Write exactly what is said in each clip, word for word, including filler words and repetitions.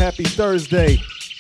Happy Thursday.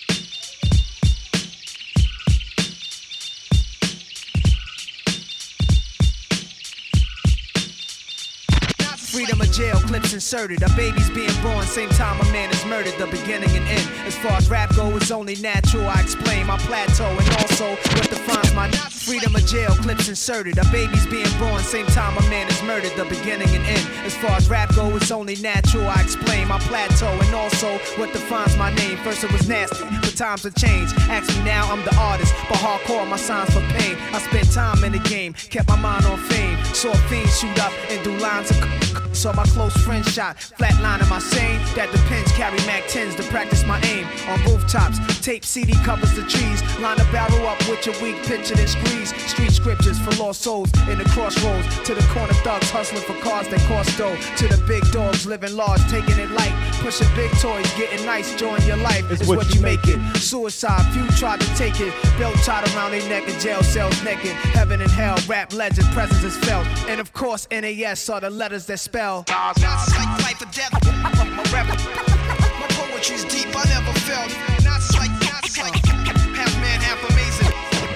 Freedom of jail, clips inserted. A baby's being born, same time a man is murdered. The beginning and end. As far as rap go, it's only natural. I explain my plateau and also what defines my freedom of jail, clips inserted. A baby's being born, same time a man is murdered. The beginning and end. As far as rap go, it's only natural. I explain my plateau and also what defines my name. First it was nasty, but times have changed. Ask me now, I'm the artist, but hardcore my signs for pain. I spent time in the game, kept my mind on fame. Saw fiends shoot up and do lines of saw my close friend shot, flatline in my sane. That depends, carry Mac tens to practice my aim. On rooftops, tape C D covers the trees. Line a barrel up with your weak picture and squeeze. Street scriptures for lost souls in the crossroads. To the corner thugs hustling for cars that cost dough. To the big dogs living large, taking it light. Pushing big toys, getting nice, join your life. It's, it's what, what you make it. it. Suicide, few tried to take it. Belt tied around their neck in jail cells naked. Heaven and hell, rap legend, presence is felt. And of course, N A S are the letters that spell. Nas is like life or death. My rap, my poetry's deep. I never felt. Nas is like, Nas is like half man, half amazing.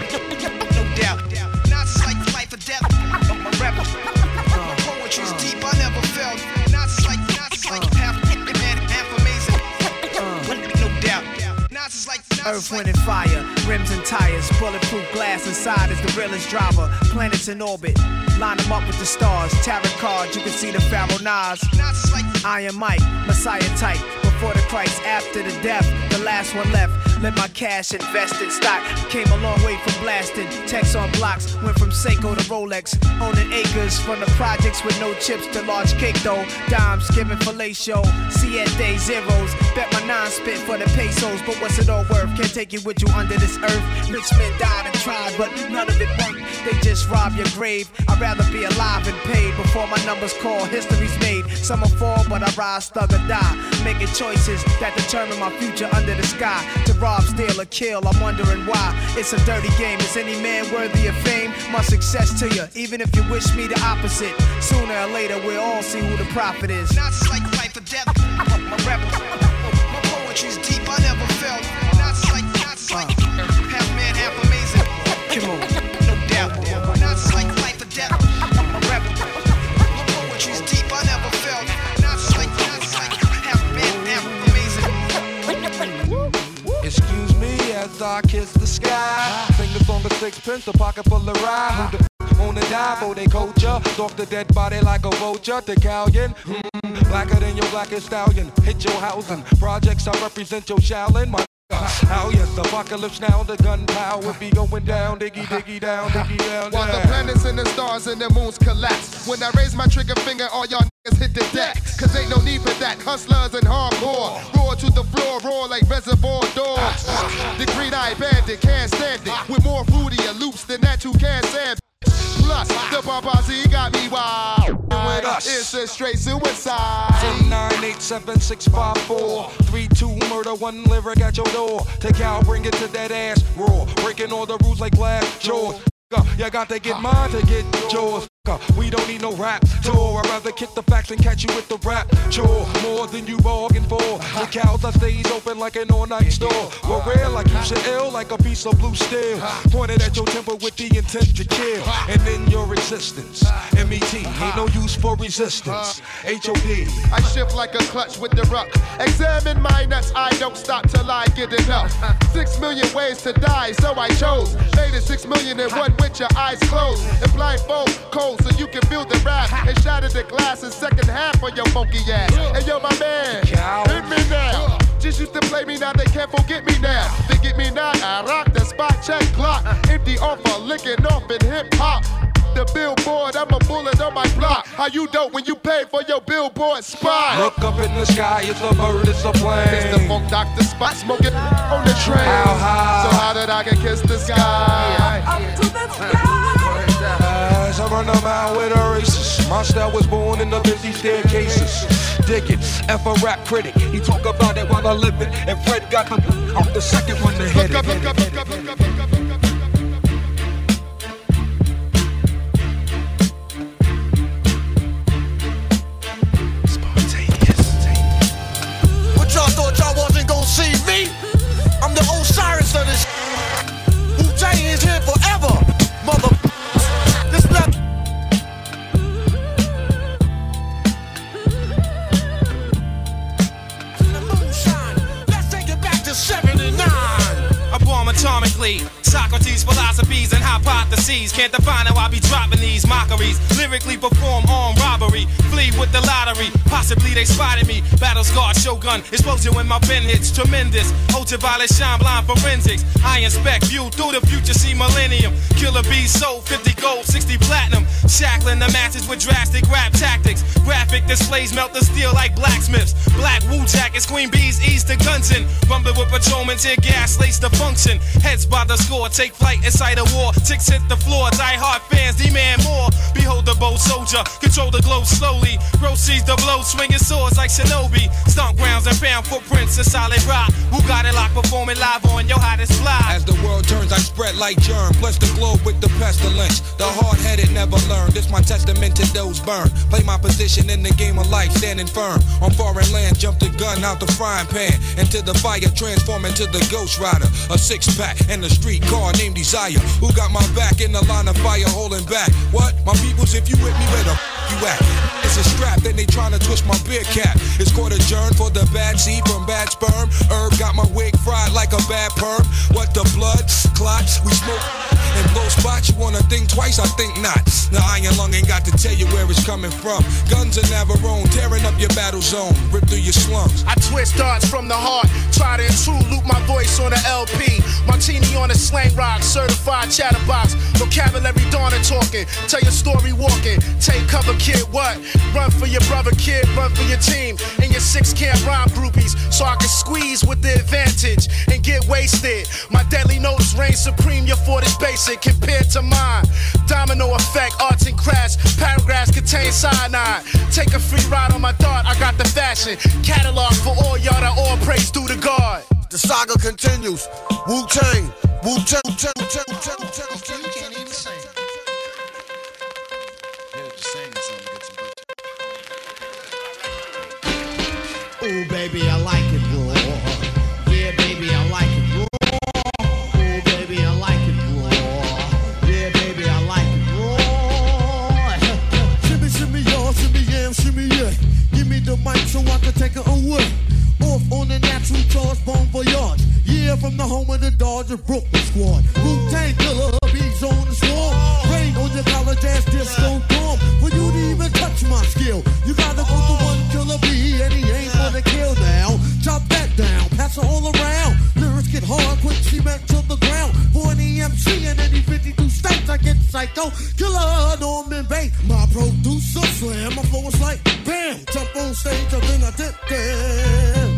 No doubt. Nas is like life or death. My rap, my poetry's deep. I never felt. Nas is like, Nas is like half man, half amazing. No doubt. Nas is like Earth, wind, and fire, rims and tires, bulletproof glass inside is the realest driver. Planets in orbit, line them up with the stars. Tarot cards, you can see the Pharaoh Nas. Iron Mike, Messiah type. Before the Christ, after the death, the last one left. Let my cash invest in stock. Came a long way from blasting. Text on blocks, went from Seiko to Rolex. Owning acres from the projects with no chips to large cake though. Dimes giving fellatio, siete zeros. Bet my nine spit for the pesos, but what's it all worth? Can't take you with you under this earth. Rich men died and tried, but none of it worked. They just rob your grave. I'd rather be alive and paid before my numbers call. History's made. Some will fall, but I rise, thug or die. Making choices that determine my future under the sky. To rob, steal, or kill, I'm wondering why. It's a dirty game. Is any man worthy of fame? My success to you, even if you wish me the opposite. Sooner or later, we'll all see who the prophet is. Not just like life or death. My rap, my poetry's deep. I never felt. Not just like, not just like half man, half amazing. Come on, no doubt. Not just like life or death. My rap, my poetry's deep. I never felt. Not just like, not just like half man, half amazing. Excuse me as I kiss the sky. Fingers on the sixpence, a pocket full of rye. Who the wanna die for they culture? Stalk the dead body like a vulture. The Callion, mm, blacker than your blackest stallion. Hit your housing. Projects I represent your Shaolin. My how yes, apocalypse now, the gunpowder be going down, diggy diggy down, diggy down, down. While the planets and the stars and the moons collapse. When I raise my trigger finger, all y'all niggas hit the deck. Cause ain't no need for that, hustlers and hardcore. Roar to the floor, roar like reservoir dogs. The green-eyed bandit can't stand it. With more fruitier loops than that you can't stand. Plus, the paparazzi got me wild. With us, it's a straight suicide. nine eight seven six five four three two murder, one lyric at your door. Take out, bring it to that ass raw. Breaking all the rules like glass jaws. You got to get mine to get yours. We don't need no rap tour. I'd rather kick the facts and catch you with the rap chore. More than you bargained for. The cows I stays open like an all-night store. We're rare like you should ill, like a piece of blue steel. Pointed at your temple with the intent to kill. And in your existence, M E T, ain't no use for resistance. H O D. I shift like a clutch with the ruck. Examine my nuts, I don't stop till I get enough. Six million ways to die, so I chose. Made it six million and one with your eyes closed. And blindfold, cold. So you can feel the rap and shatter the glass in second half on your funky ass. Hey yo, my man, hit me now. Just used to play me, now they can't forget me now. They get me now, I rock the spot, check clock. Empty offer, licking off in hip hop. The billboard, I'm a bullet on my block. How you dope when you pay for your billboard spot? Look up in the sky, it's a bird, it's a plane. It's the funk doctor spot, smoking on the train. How high? So how did I get kiss the sky? Up to the sky. As I run around with a racist, my style was born in the busy staircases. Dig it, F a rap critic, he talk about it while I live it. And Fred got the, I'm the second one to hit it. Look up, look up, look up, look up, look up. Y'all thought y'all wasn't gon' see lead. Socrates' philosophies and hypotheses can't define how I be dropping these mockeries. Lyrically perform armed robbery, flee with the lottery. Possibly they spotted me. Battle scar, shogun, explosion when my pen hits. Tremendous, ultraviolet, shine blind forensics. I inspect, view through the future, see millennium. Killer bees sold, fifty gold, sixty platinum. Shackling the masses with drastic rap tactics. Graphic displays melt the steel like blacksmiths. Black wool jackets, queen bees ease the guns in. Rumble with patrolmen, tear gas, lace the function. Heads by the score, take flight inside a war. Ticks hit the floor, die hard fans demand more. Behold the bold soldier, control the glow slowly. Proceeds the blow, swinging swords like shinobi. Stomp grounds and found footprints in solid rock. Who got it locked, performing live on your hottest fly. As the world turns, I spread like germ. Bless the globe with the pestilence. The hard-headed never learn. This my testament to those burned. Play my position in the game of life, standing firm. On foreign land, jump the gun out the frying pan. Into the fire, transform into the Ghost Rider. A six-pack and a street car named Desire. Who got my back in the line of fire holding back? What? My peoples, if you with me, where the f*** you at? It's a strap, then they tryna twist my beer cap. It's called adjourn for the bad seed from bad sperm. Herb got my wig fried like a bad perm. What the blood? Clots, we smoke and blow spots. You wanna think twice? I think not. Now Iron Lung ain't got to tell you where it's coming from. Guns are Navarone, tearing up your battle zone. Rip through your slums. I twist darts from the heart. Try to intrude, loop my voice on the L P. Martini on a slang rock, certified chatterbox. Vocabulary dawn and talking. Tell your story walking. Take cover, kid, what? Run for your brother, kid, run for your team. And your six camp rhyme groupies. So I can squeeze with the advantage and get wasted. My deadly notes reign supreme, your fort is basic compared to mine. Domino effect, arts and crafts. Paragraphs contain cyanide. Take a free ride on my dart, I got the fashion. Catalog for all y'all that all praise due to God. The saga continues. Wu-Tang, Wu-Tang, Wu-Tang, Wu-Tang, Wu-Tang, Wu-Tang. You can't even sing. Ooh, baby, I like it raw. Yeah, baby, I like it raw. Ooh, baby, I like it raw. Yeah, baby, I like it raw. Shimmy, shimmy, y'all, shimmy, yam, shimmy, yeah. Give me the mic so I can take it away. Off on the natural charge, bon voyage. Yeah, from the home of the Dodger Brooklyn squad. Wu-Tang killer, bees on the swarm. Rain on your college ass disco dorm. For you to even touch my skill, you gotta go to one killer bee, and he ain't gonna kill now. Chop that down, pass it all around. Lyrics get hard, quick cement to the ground. For an E M C in any fifty-two states, I get psycho. Killer, Norman Bates, my producer slam. My flow is like bam, jump on stage, and then I dip there.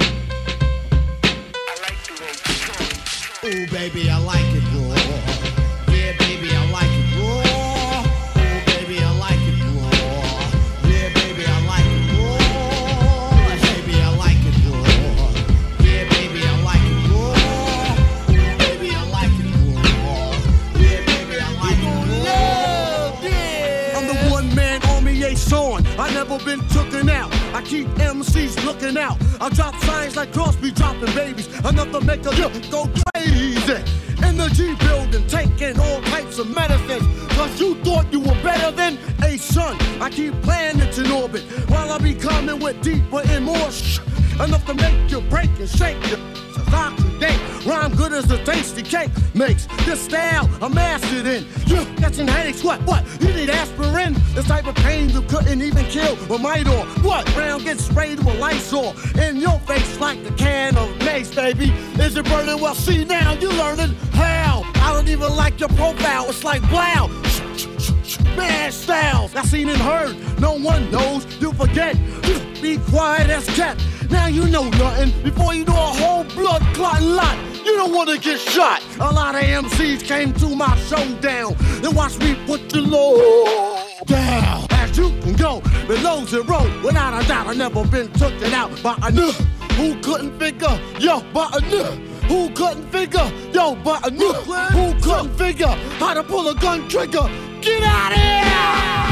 Ooh, baby, I like it raw. Yeah, baby, I like it raw. Ooh, baby, I like it raw. Yeah, baby, I like it raw. Baby, I like it raw. Yeah, baby, I like it raw. Ooh, baby, I like it raw. Yeah, baby, I like it raw. Yeah. I'm the one-man army liaison. I never been tooken out. I keep M Cs looking out. I drop signs like Crosby dropping babies. Enough to make a look go crazy. In the G building, taking all types of medicines. Cause you thought you were better than a son. I keep planets in orbit while I be coming with deeper and more sh- enough to make you break and shake you. Oxidate, rhyme good as a tasty cake makes. This style I'm mastered in. You catching headaches, what, what? You need aspirin? This type of pain you couldn't even kill with Midor. What? Round gets sprayed with Lysol in your face like a can of mace, baby. Is it burning? Well, see now, you learning how. I don't even like your profile, it's like blow. Mad styles, I seen and heard, no one knows, you forget. You be quiet as cat. Now you know nothing before you know a whole blood clotting lot. You don't wanna get shot. A lot of M Cs came to my showdown. Then watch me put the low down. As you can go below zero, without a doubt, I never been taken out by a n- who couldn't figure, yo, by a n- who couldn't figure, yo, by a n- who couldn't figure how to pull a gun trigger. Get out of here!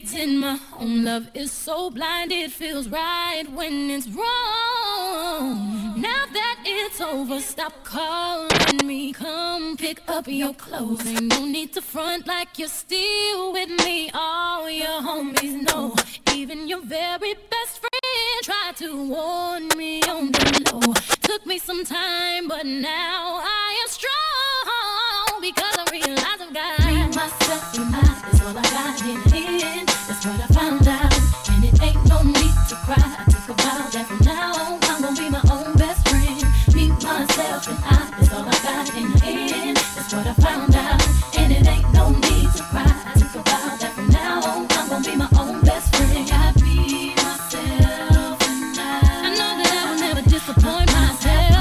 in my own love is so blind, it feels right when it's wrong. Now that it's over, stop calling me. Come pick up your clothes. Ain't no need to front like you're still with me. All your homies know, even your very best friend tried to warn me on the low. Took me some time, but now I am strong because I realize I've got me, myself, and I. That's all I got in the end. That's what I found out, and it ain't no need to cry. I think about that from now on. I'm gonna be my own best friend. Me, myself, and I. That's all I got in the end. That's what I found out, and it ain't no need to cry. I think about that from now on. I'm gonna be my own best friend. Got me, myself, and I. I know that I will never disappoint myself.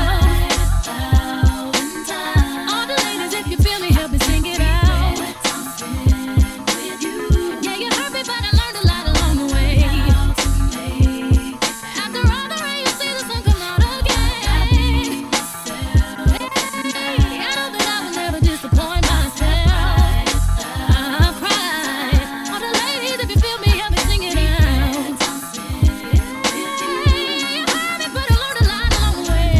All the ladies, if you feel me, help me sing it out. Yeah, you hurt me, but I learned a lot along the way. After all the rain, you see the sun come out again. I know that I will never disappoint myself. I'll cry. All the ladies, if you feel me, help me sing it out. You hurt me, but I learned a lot along the way.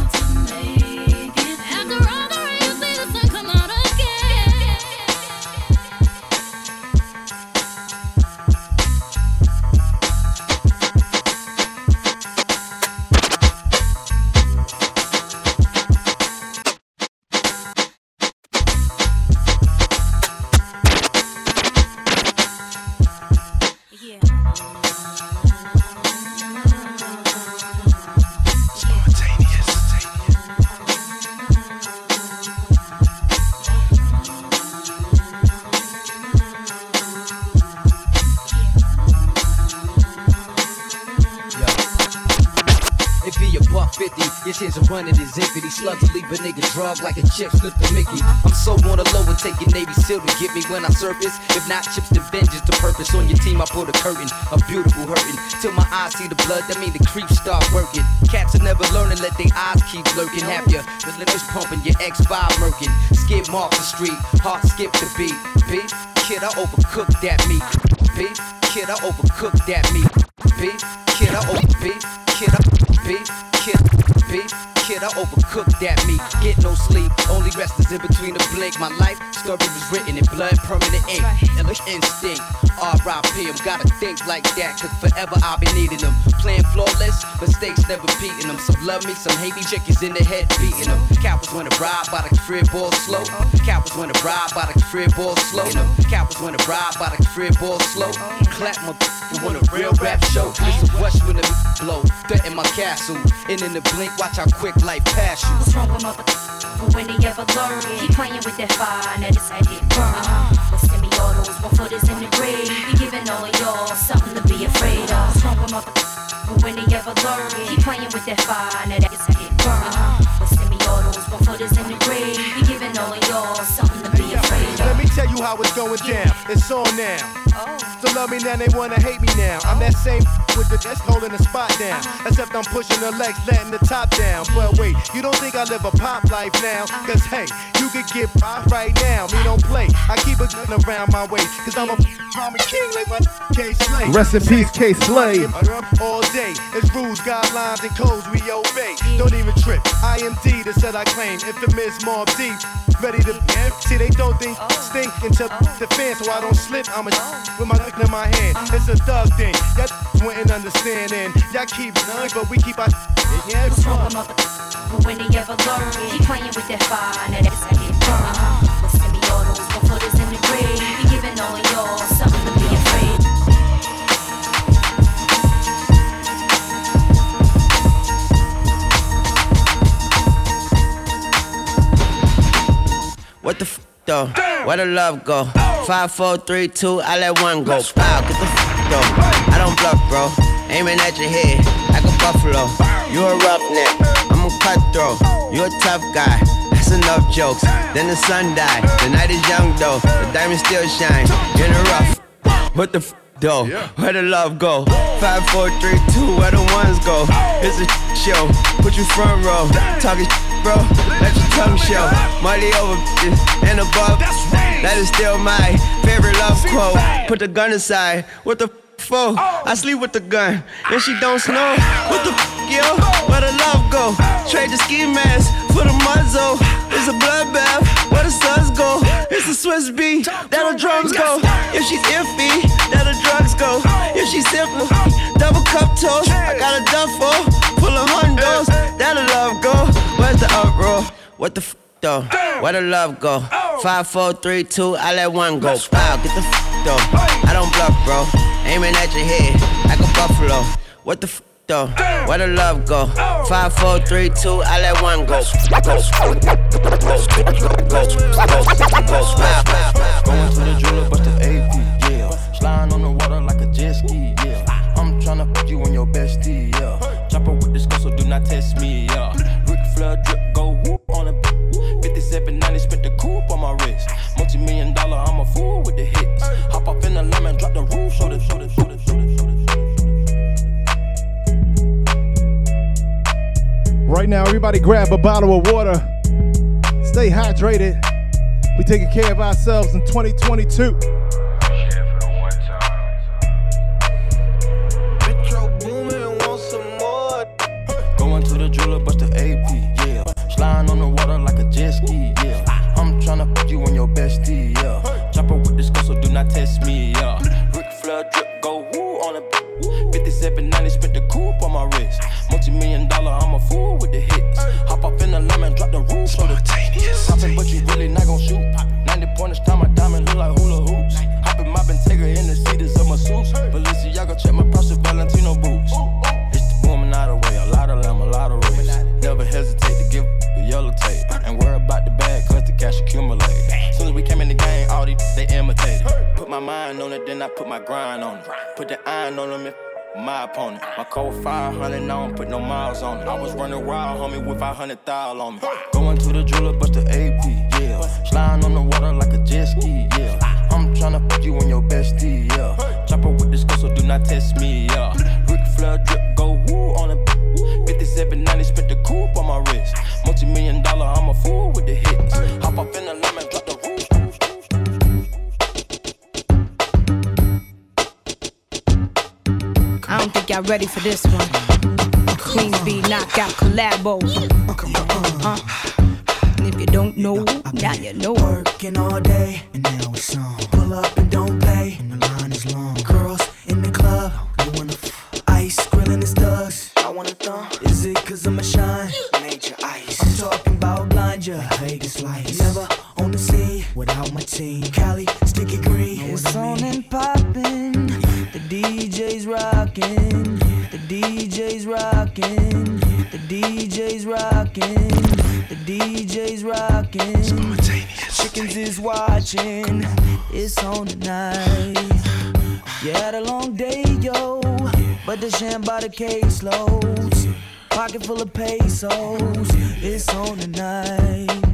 After all the rain, you see the sun come out again. It be a buck fifty, your chance of running is empty. Slugs leave a nigga drug like a chip slip the Mickey. I'm so on the low and taking Navy SEAL to get me when I surface. If not chips, then vengeance to purpose. On your team, I put a curtain, a beautiful hurting. Till my eyes see the blood, that mean the creeps start working. Cats are never learning, let their eyes keep lurking. Have your relentless pumping, your X five murking. Skid mark the street, heart skip the beat. Beef, kid, I overcooked that meat. Beef, kid, I overcooked that meat. Beef, kid, I over beef, kid, I beef, kid, beef, kid, I overcooked that meat. Get no sleep, only rest is in between the blink. My life story was written in blood, permanent ink. And the instinct, R I P, I'm gotta think like that, cause forever I'll be needing them. Playing flawless, mistakes never beating them. Some love me, some hate me, chickens in the head beating them. Cowards wanna ride by the crib ball slow. Cowards wanna ride by the crib ball slow. Cowards wanna ride by the crib ball slow. Clap my you want a real rap show. It's a rush when the blow, threaten my castle. And in the blink, watch how quick life pass you. What's wrong with mother? But when they ever learn, keep playing with that fire, now this I get burned. But semi-autos, one foot is in the grave. Be giving all of y'all something to be afraid of. What's wrong with mother? But when they ever learn, keep playing with that fire, now this I get burned. But semi-autos, one foot is in the grave. Be giving all of y'all something to be afraid of. Let me tell you how it's going down. It's on now. So love me now, they wanna hate me now. I'm that same with the that's holding the spot down. Except I'm pushing the legs, letting the top down. But wait, you don't think I live a pop life now? Cause hey, you could get pop right now. Me don't play. I keep a gun around my waist. Cause I'm a Rami king like my K-Slay. Rest in peace, K-Slay. All day, it's rules, guidelines, and codes we obey. Don't even trip. I am D, the set I claim. Infamous Mob Deep. Ready to see they don't think stink until the fan, so I don't slip. I'm a with my lick in my hand. It's a thug thing. Y'all wouldn't understand, and y'all keep none, but we keep our yeah, what's wrong with mother? But when they ever learn, keep playing with that fire, now that's I get burned. But semi-autos, one foot is in the grave. Be giving all of y'all something to be afraid. What the f though? Where the love go? Five, four, three, two, I let one go. Wow, get the f though. I don't bluff, bro. Aiming at your head like a buffalo. You a roughneck, I'm a cutthroat. You a tough guy. That's enough jokes. Then the sun died. The night is young though. The diamonds still shine. You're in the rough. What the f though? Where the love go? Five, four, three, two, where the ones go? It's a show. Put you front row. Talking bro, let your tongue show. Money over bitches and above. That is still my favorite love quote. Put the gun aside. What the f for? I sleep with the gun and she don't snow. What the f, yo? Where the love go? Trade the ski mask for the muzzle. It's a bloodbath. Where the suns go? It's a Swiss beat. That the drums go. If she's iffy, that the drugs go. If she's simple, double cup toast. I got a duffel full of hundos. That the love go. Where's the uproar? What the f though? Where the love go? Five, four, three, two. I let one go. Wow, get the f though. I don't bluff, bro. Aiming at your head like a buffalo. What the f though? Where the love go? Five, four, three, two. I let one go. Go, go, go, go, go, go. Going to the jeweler, bust the A P, yeah. Sliding on the water like a jet ski, yeah. I'm tryna put you on your bestie, yeah. Chopper with this gun, so do not test me, yeah. Ric Flair drip, go whoop on a fifty-seven ninety, spent the coupe on my wrist. Multi-million dollar, I'm a fool with the hits. Hop up in the lemon, drop the roof, show the, show the, show the, show the, show the. Right now, everybody grab a bottle of water. Stay hydrated. We taking care of ourselves in twenty twenty-two. Going to the jeweler, bust the A P, yeah. Sliding on the water like a jet ski, yeah. I'm tryna put you on your bestie, yeah. Chopper with this gun, so do not test me, yeah. Ric Flair drip, go woo on a fifty-seven ninety, spent the coupe on my wrist. Multi-million dollar, I'm a fool with the hits. Hop up in the lemon, drop the roof, show the poppin', but you really not gon' shoot. ninety pointers, time my diamond look like hula hoops. Hoppin', moppin', take her in the seats of my suits. Balenciaga, check my Prada Valentino boots. It's the woman out of way, a lot of them, a lot of race. Never hesitate to give the yellow tape. Ain't worry about the bag, cause the cash accumulate. Soon as we came in the game, all these, they imitated. Put my mind on it, then I put my grind on it. Put the iron on them if my opponent. My code five hundred, I don't put no miles on it. I was running wild, homie, with five hundred thousand on me. Going to the jeweler, bust the A P, yeah. Sliding on the water like a jet ski, yeah. I'm tryna put you on your bestie, yeah. Chopper with this gun, so do not test me, yeah. Ric Flair drip, go woo on a fifty-seven ninety, spent the coupe on my wrist. Multi-million dollar, I'm a fool with the hits. Hop up in the lemon, drop the roof. I don't think y'all ready for this one. Queensbee knockout collabo. Uh, and if you don't know, now you know. Working all day, and now it's on. Pull up and don't play, and the line is long. Girls in the club, you wanna f- ice, grilling his thugs. I wanna thump. Is it cause I'm a shine? Major ice. I'm talking about blind ya, Vegas lights. Never on the scene without my team. Cali, sticky green. It's on and poppin'. The D J's rockin'. The D J's rockin'. The D J's rockin'. The D J's rockin'. Chickens is watching. It's on tonight. You had a long day, yo, but the sham by the caseloads. Pocket full of pesos. It's on tonight.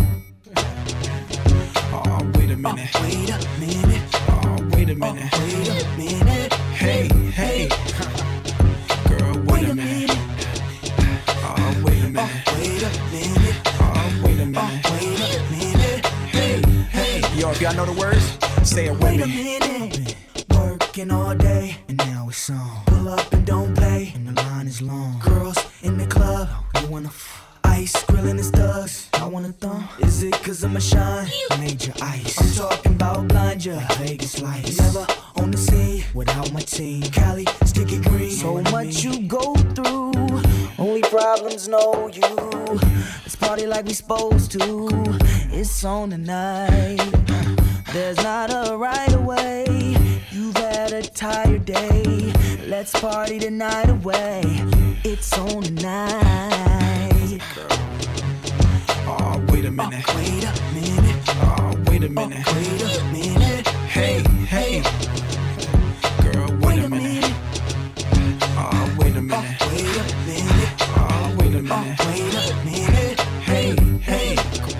Oh, wait a minute. Oh, wait a minute. Oh, wait a minute. Oh, wait a minute. Hey, hey. Girl, wait, wait a minute. minute. Oh, wait a minute. Oh, wait a minute. Oh, wait a minute. Oh, wait a minute. Hey, hey. Yo, if y'all know the words, say it with wait me. Wait a minute. Working all day, and now it's on. Pull up and don't play, and the line is long. Girls in the club, you wanna f- ice, grilling his thugs. I wanna thump. Is it cause I'm a shine? Major ice. I'm talking about blind ya, Vegas lights. Never on the scene without my team. Cali, sticky green. So much you go through, only problems know you. Let's party like we supposed to. It's on tonight. There's not a right away. You've had a tired day. Let's party the night away. It's on tonight. Oh, wait a minute. Oh, wait a minute. Oh, wait a minute. Oh, wait a minute. Hey, hey. Girl, wait, wait a minute. minute. Oh, wait a minute. Oh, wait a minute. Oh, wait a minute. Oh, wait a minute. Hey, hey.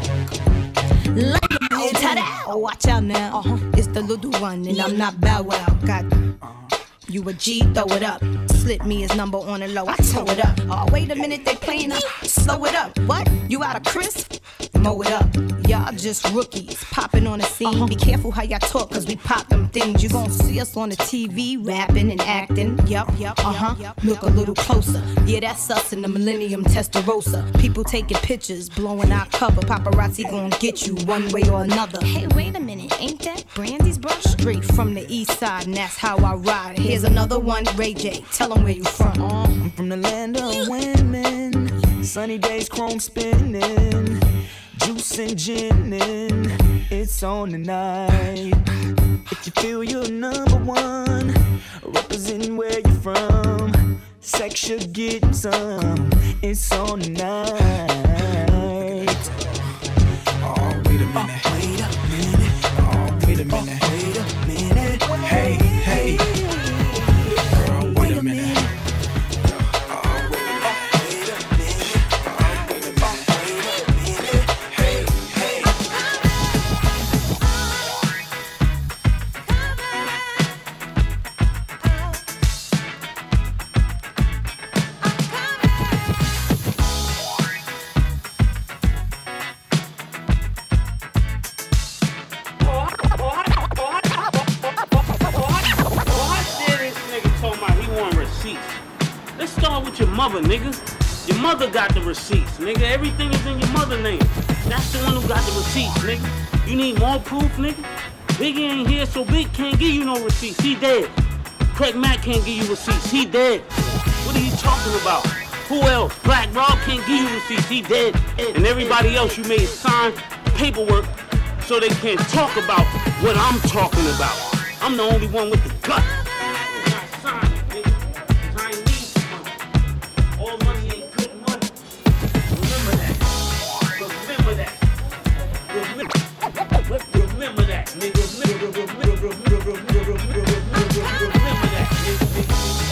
Oh, watch out now. Uh-huh. It's the little one, and I'm not Bow Wow. God, you a G, throw it up. slip me his number on the low. I tow it up. Oh, wait a minute, they playing up. Slow it up. What? You out of crisp? Mow it up. Y'all just rookies popping on the scene. Uh-huh. Be careful how y'all talk, cause we pop them things. You gon' see us on the T V rapping and acting. Yup, yup, uh-huh. Yep, Look a little closer. Yeah, that's us in the Millennium Testarossa. People taking pictures, blowing our cover. Paparazzi gon' get you one way or another. Hey, wait a minute, ain't that Brandy's brush? Straight from the east side, and that's how I ride. Here's another one, Ray J. Tell them where you from. Uh, I'm from the land of women. Sunny days, chrome spinning. Juice and ginning, it's on tonight. If you feel you're number one, representing where you're from, sex you're getting some, it's on tonight. Oh, wait a minute, wait a minute, oh, wait a minute, wait a minute, hey, hey, girl, wait a minute. Mother, nigga. Your mother got the receipts, nigga. Everything is in your mother name. That's the one who got the receipts, nigga. You need more proof, nigga? Biggie ain't here, so Big can't give you no receipts. He dead. Craig Mack can't give you receipts. He dead. What are you talking about? Who else? Black Rob can't give you receipts. He dead. And everybody else you made sign paperwork so they can't talk about what I'm talking about. I'm the only one with the gut. Remember that, nigga. Remember that, nigga.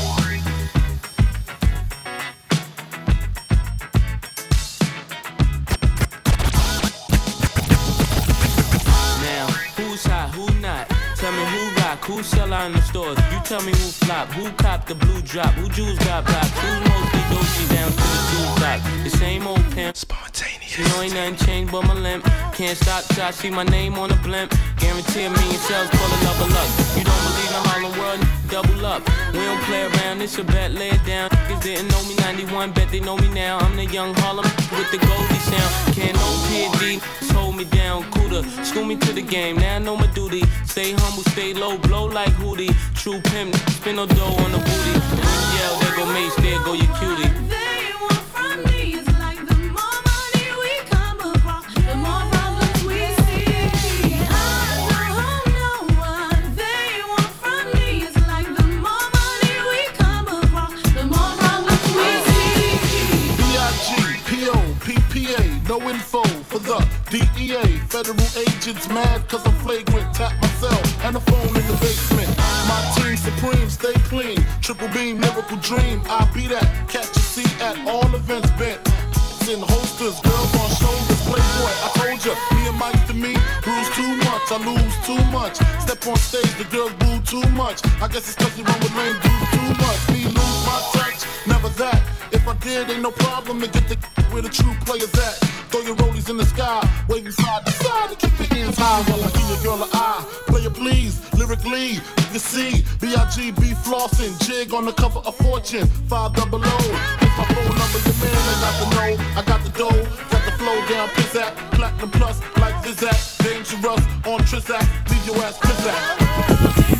Now, who's hot, who not? Tell me who rock, who sell out in the stores. You tell me who flop, who cop the blue drop, who Jews got blocks, who's mostly Dolce down to the two top. The same old pimp. Spontaneous. You know ain't nothing changed but my limp. Can't stop till I see my name on the blimp. Guarantee a million sales, call it love or luck. You don't believe in Harlem World, double up. We don't play around, it's a bet, lay it down. Niggas didn't know me ninety-one, bet they know me now. I'm the young Harlem with the Goldie sound. Can't no P and D, just hold me down, cooler. School me to the game, now I know my duty. Stay humble, stay low, blow like Hootie. True pimp, spin no dough on the booty. And when you yell, there go Mace, there go your cutie. No info for the D E A. Federal agents mad cause I'm flagrant. Tap myself and the phone in the basement. My team supreme, stay clean. Triple beam, miracle dream. I be that. Catch a seat at all events bent. In holsters, girls on shoulders. Playboy, I told ya. Me and Mike to me, bruise too much. I lose too much. Step on stage, the girls boo too much. I guess it's cause you run with lame dudes too much. Me lose my touch, never that. If I did, ain't no problem to get the where the true players at. Throw your rollies in the sky, waving side to side, and keep your hands high while I give your girl an eye. Player please, lyrically, you see, B I G B flossing, jig on the cover of Fortune, five double O. It's my phone number, your man, I got the know, I got the dough, got the flow down, pizzazz, platinum plus, like Zizak, dangerous on Trizak, leave your ass pizzazz.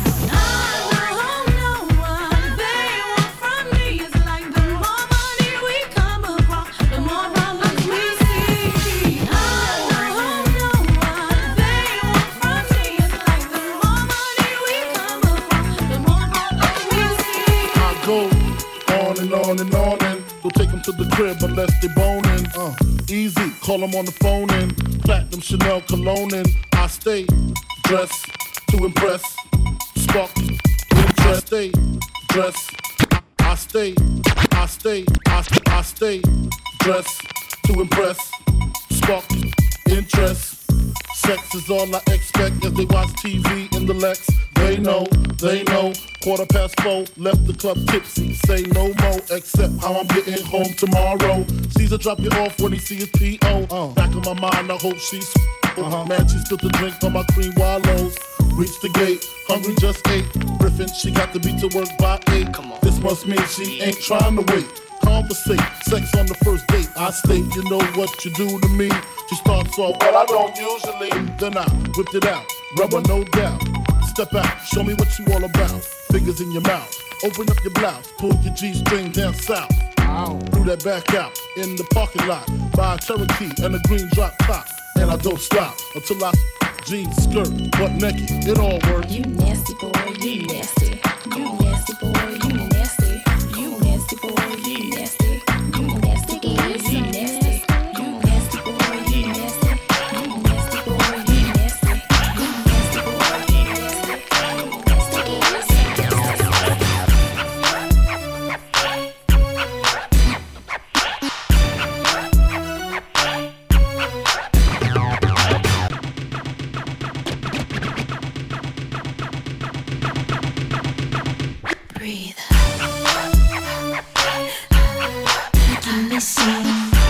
On and on and don't take them to the crib unless they boning. Uh, easy, call them on the phone and platinum Chanel cologne and I stay dressed to impress. Spark interest, stay dressed. I stay, I stay, I, I stay dressed to impress. Spark interest. Sex is all I expect as they watch T V in the Lex. They know, they know. Quarter past four, left the club tipsy. Say no more, except how I'm getting home tomorrow. Caesar drop you off when he see his P O. Uh, Back in my mind, I hope she's uh-huh. Man, she spilled the drink on my cream wallows. Reach the gate, hungry just ate. Griffin, she got to be to work by eight. Come on. This must mean she ain't trying to wait. Conversate, sex on the first date. I state, you know what you do to me. She starts off, well, I don't usually. Then I whipped it out, rubber no doubt. Step out, show me what you all about. Fingers in your mouth, open up your blouse, pull your G-string down south. Ow. Threw that back out in the parking lot. Buy a Cherokee and a green drop top. And I don't stop until I jeans, skirt, butt naked, it all works. You nasty boy, you nasty. You nasty boy, you nasty. You nasty boy, you nasty. You nasty boy, you nasty. You nasty boy, you nasty. You nasty boy, you nasty. You nasty boy, you nasty. Breathe. Give me some.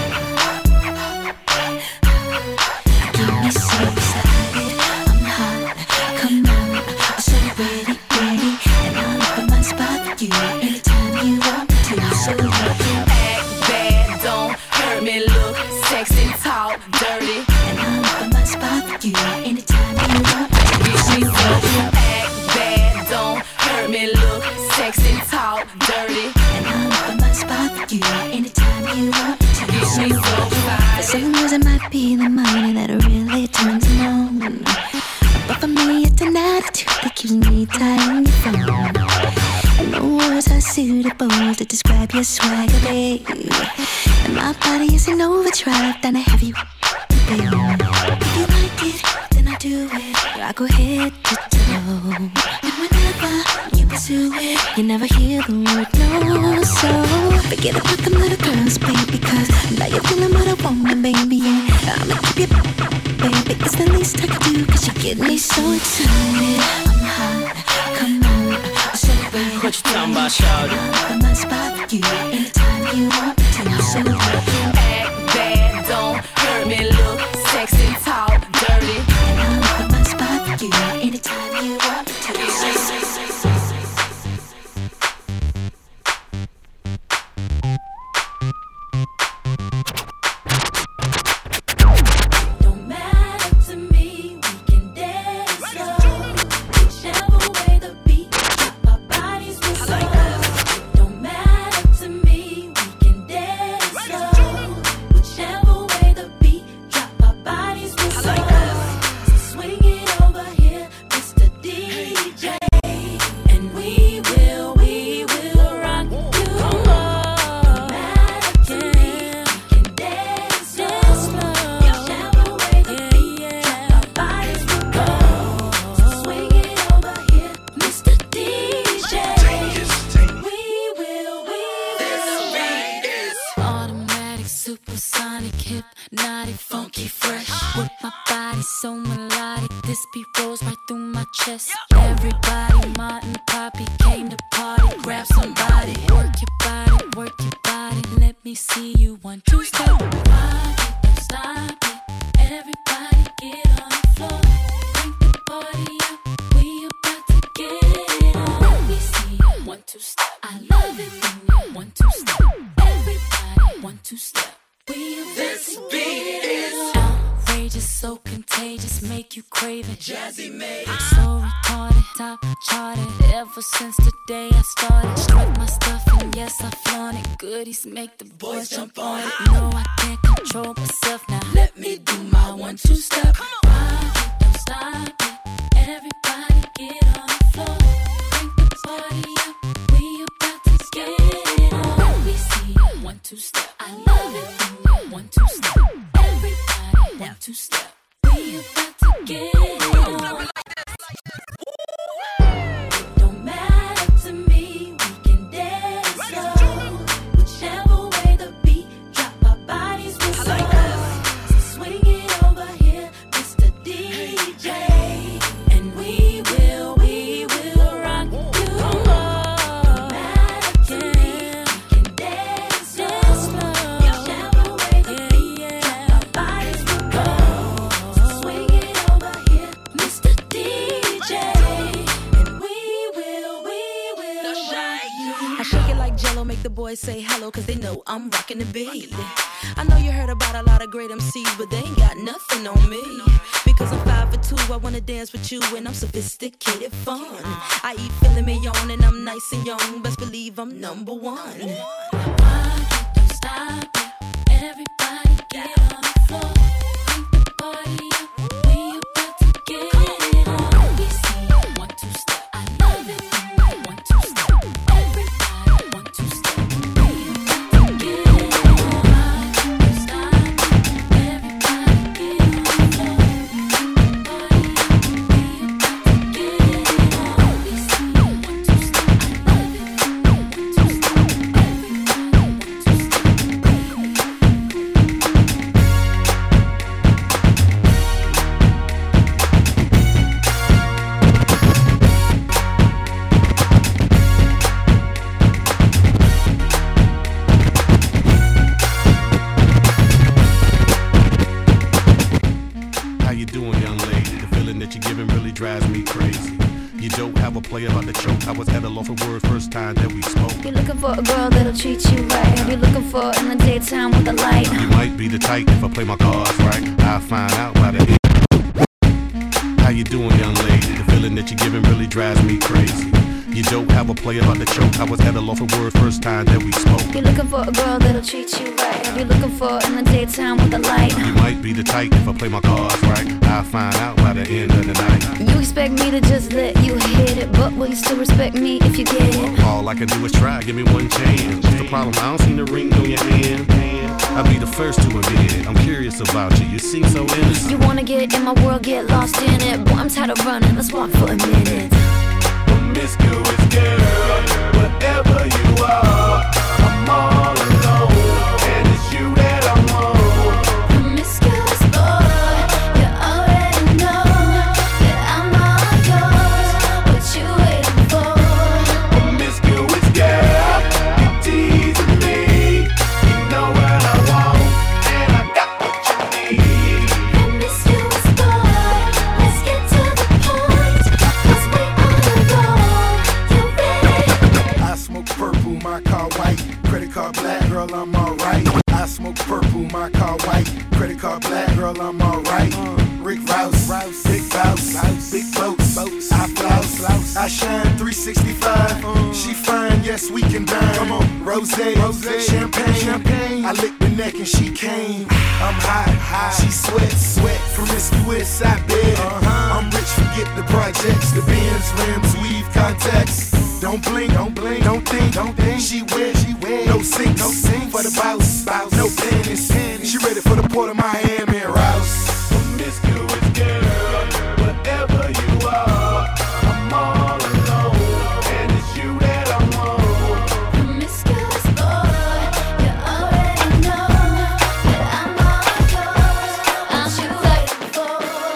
Give me some excited. I'm hot. Come on. I'm so ready, ready. And I'll open my spot for you anytime you want to. So you can act bad, don't hurt me. Look sexy, talk dirty. And I'll open my spot for you anytime you want to. Give me some. Act bad, don't hurt me. Look sexy, talk dirty. And I'll open my spot for you anytime you want to. Give me so fine. For some reason, it might be the money that really turns me on. But for me, it's an attitude that keeps me tight on your phone. And no words are suitable to describe your swagger, babe. And my body is an overdrive, then I have you, babe. If you like it, then I do it. I go head to toe. And whenever you pursue it, you never hear the word no. So forget about them little girls, baby, cause now you're feeling what I want, baby. Yeah, I'ma keep you, baby. It's the least I can do, cause you get me so excited. I'm hot, come on, so ready. What you talking about, shawty? I'll open my spot for you anytime you want to. So you can act bad, don't hurt me. Look sexy, talk dirty. And I'll open my spot for you anytime you want to. Don't matter to me, we can dance slow. Whichever way the beat drop, our bodies will slow. Don't matter to me, we can dance slow. Whichever way the beat drop, our bodies will slow. So swing it over here, Mister D J, and we will, we will rock you. Don't matter to me, we can dance slow. Whichever way the beat drop, our bodies will go. So swing it over here, Mister D J. We will, we will. Automatic, supersonic, hypnotic, funky, fresh. With my body so melodic, this beat rolls right through my chest. Everybody, Martin, Poppy came to party. Grab somebody, work your body, work your body. Let me see you one, two, step. Rock it, don't stop it. Everybody get on the floor. Crank the party up, we about to get it on. Let me see you one, two, step. I love it when you one, two, step. Everybody, one, two, step. We about this to beat get it on. Outrageous, so contagious, make you crave it. Jazzy made it. So retarded, top charted. Ever since the day I started, struck my stuff and yes I flaunt it. Goodies make the boys jump on it. No, I can't control myself now. Let me do my one, two step. Rock it, don't stop it. Everybody get on the floor. Crank the party up, we about to get it on. Let me see you one, two step. I love it when you one, two step. Everybody one, two step. We about to get it on. Don't matter to me, we can dance slow. Whichever way the beat drop, our bodies will slow. So swing it over here, Mister D I shake it like Jello, make the boys say hello, cause they know I'm rocking the beat. I know you heard about a lot of great M Cs, but they ain't got nothing on me. Because I'm five for two, I wanna dance with you, and I'm sophisticated fun. I eat filet mignon, and I'm nice and young, best believe I'm number one. Rock it, don't stop it, everybody get on the floor. Crank the party up, we about to get it on. We see one, two step, I love it. One, two step, everybody, one, two step, we about to get it on. Rock it, don't stop it, everybody get on the floor. Crank the party up, we about to get it on. We see one, two step, I love it. One, two step, everybody, one, two How you doing, young lady? The feeling that you're giving really drives me crazy. You don't have a play about the choke. I was at a loss for words first time that we spoke. You're looking for a girl that'll treat you right. Have you looking for in the daytime with a light? You might be the type if I play my cards right. I'll find out by the end. How you doing, young lady? The feeling that you're giving really drives me crazy. You don't have a play about the choke. I was at a loss for words first time that we spoke. You're looking for a girl that'll treat you right. Have you looking for in the daytime with a light? You might be the type if I play my cards right. I'll find out by the end of the night. You expect me to just let you hit it, but will you still respect me if you get it? All I can do is try, give me one chance. What's the problem? I don't see the ring on your hand. I'll be the first to admit it. I'm curious about you, you seem so innocent. You wanna get in my world, get lost in it. Boy, I'm tired of running, let's walk for a minute. Promiscuous girl, whatever you are, I'm all alone, and it's you that I want. Promiscuous boy, you already know that I'm all yours. What you waiting for? Promiscuous girl, you teasing me. You know what I want, and I got what you need. Promiscuous boy, let's get to the point, 'cause we on the road. You ready? I smoke purple, my car white. Credit card black, girl, I'm alright. I smoke purple, my car white. Credit card black, girl, I'm alright. Rick Rouse, big bounce, big boats. I flouse, I shine three sixty-five. She fine, yes, we can dine. Come on, rosé, champagne, champagne. I lick the neck and she came. I'm hot, hot. She sweat, sweat. Promiscuous, I bet. I'm rich, forget the projects. The Benz, rims, weave, contacts. Don't blink, don't blink, don't think, don't think. She wet, she wet. No sinks, no sinks. For the bounce, bounce. No panties, She ready for the Port of Miami and Rouse. Promiscuous girl, whatever you are, I'm all alone, and it's you that I want. Promiscuous boy, you already know that I'm all yours. What you waiting for?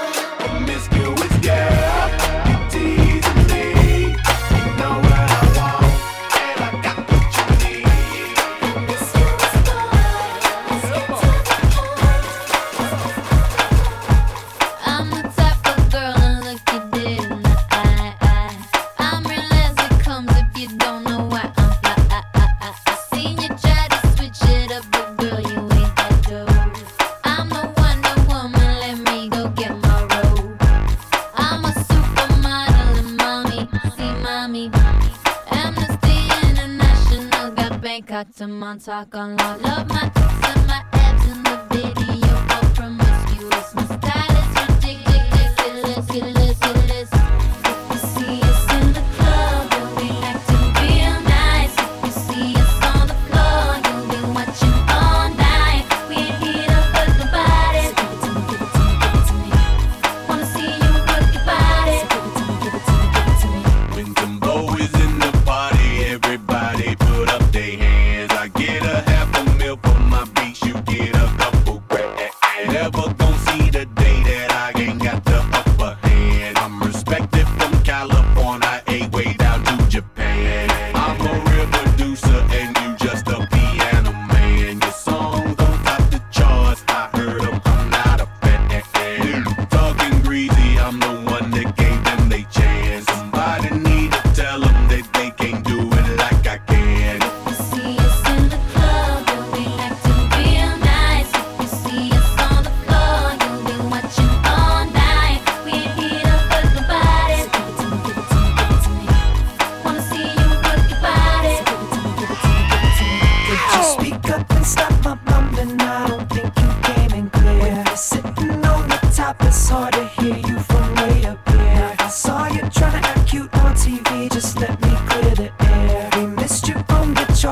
Promiscuous girl, you teasing me. You know what I want, and I got what you need. Promiscuous boy, let's get to the point. I'm the type of girl and look you dead in the eye. I'm real as it comes if you don't know why I'm fly. I seen you try to switch it up, but girl, you ain't that dope. I'm the Wonder Woman, let me go get my robe. I'm a supermodel and mommy, see mommy. Amnesty International got Bangkok to Montauk on lock. Love my tits and my abs in the video for promiscuous. My style is ridiculous, ridiculous, ridiculous. If you see us in the club, you'll be acting real nice. If you see us on the floor, you'll be watching all night. We ain't here to fuck the body. So give it to me, give it to me, give it to me. Wanna see you work your body. So give it to me, give it to me, give it to me. When Timbo is in the party, everybody put up their hands. I get a half a meal for my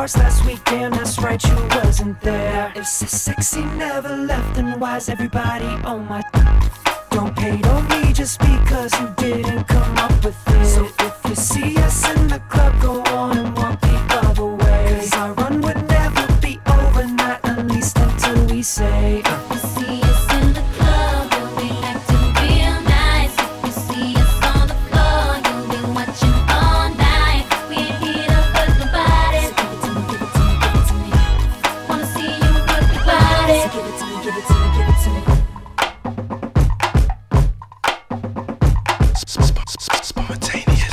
bars last week, damn, that's right, you wasn't there. If so sexy never left, then why's everybody on my don't hate on me just because you didn't come up with it. So if you see us in the club, go on and walk the other way. Cause our run would never be over, not at least until we say uh. You see us in the club, you'll be acting real nice. If you see us on the floor, you'll be watching all night. We ain't here to hurt nobody. So give it to me, give it to me, give it to me. Wanna see you work your body. So give it to me, give it to me, give it to me. Spontaneous.